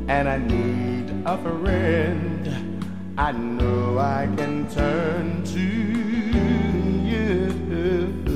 and I need a friend, I know I can turn to you.